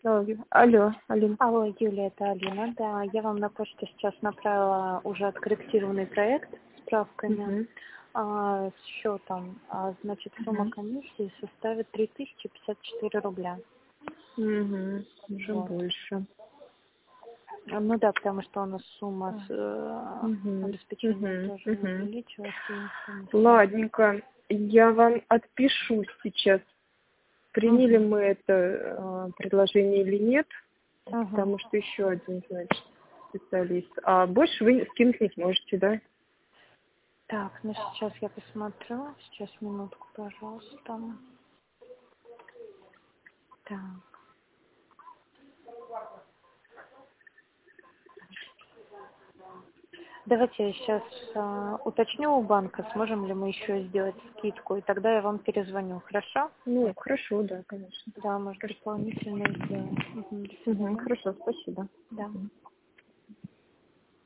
Алло, Алина. Алло, Юлия, это Алина. Да, я вам на почту сейчас направила уже откорректированный проект с справками, с счетом. Значит, сумма комиссии составит 3054 рубля. Уже Вот. больше. Ну да, потому что у нас сумма с обеспечением тоже увеличилась. Ладненько, я вам отпишу сейчас, приняли мы это предложение или нет, потому что еще один, значит, специалист. А больше вы скинуть не сможете, да? Так, ну сейчас я посмотрю. Сейчас, минутку, пожалуйста. Так. Давайте я сейчас уточню у банка, сможем ли мы еще сделать скидку, и тогда я вам перезвоню, хорошо? Ну, хорошо, да, конечно. Да, может, дополнительно сделаем. Хорошо, спасибо. Да.